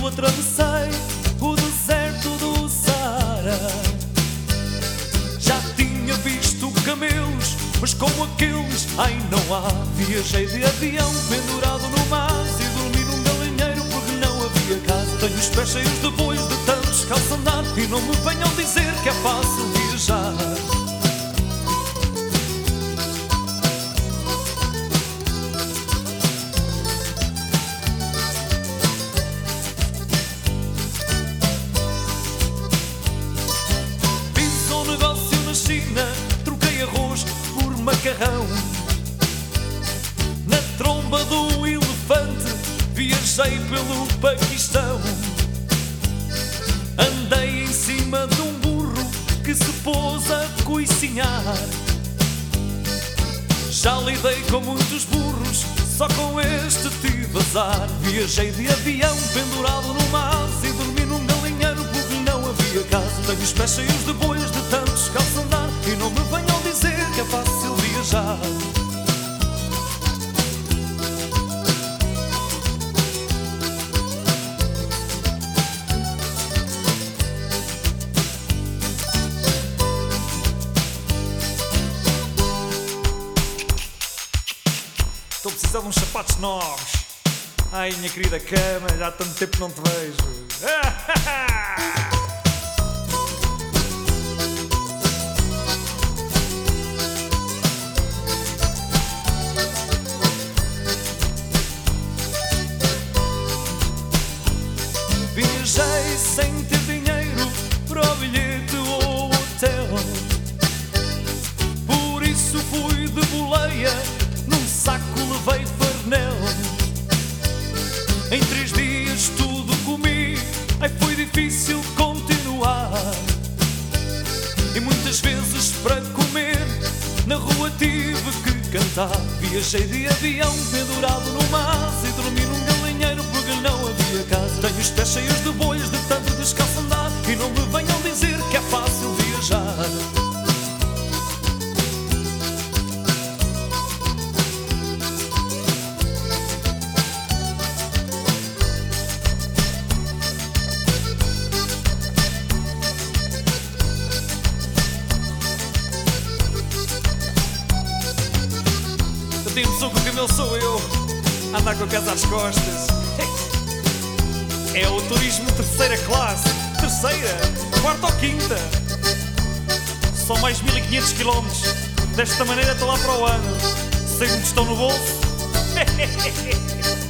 atravessei o deserto do Saara. Já tinha visto camelos, mas como aqueles, ai não há. Viajei de avião pendurado no mas e dormi num galinheiro porque não havia casa. Tenho os pés cheios de boios de tanto descalço andar e não me venham dizer que é fácil viajar. Fiz um negócio na China, troquei arroz por macarrão. Na tromba do elefante viajei pelo Paquistão. Andei em cima de um burro que se pôs a coicinhar. Já lidei com muitos burros, só com este tive azar. Viajei de avião pendurado no mas e dormi num galinheiro porque não havia casa. Tenho os pés cheios de boias de tanto descalço andar e não me venham dizer que é fácil viajar. Estou precisando de uns sapatos novos. Ai, minha querida cama, já há tanto tempo que não te vejo. Viajei sem ter dinheiro para o bilhete ou hotel. Por isso fui de boleia, num saco levei farnel. Em 3 dias tudo comi, ai foi difícil continuar. E muitas vezes para comer na rua tive que cantar. Viajei de avião pendurado no mas e dormi num galinheiro porque não havia casa. Tenho os pés cheios de boias de tanto descalço andar e não me venham dizer que é fácil viajar. Sou que o camelo sou eu, andar com a casa às costas. É o turismo terceira classe. Terceira? Quarta ou quinta? São mais 1500 km. Desta maneira estou lá para o ano, sem um tostão no bolso.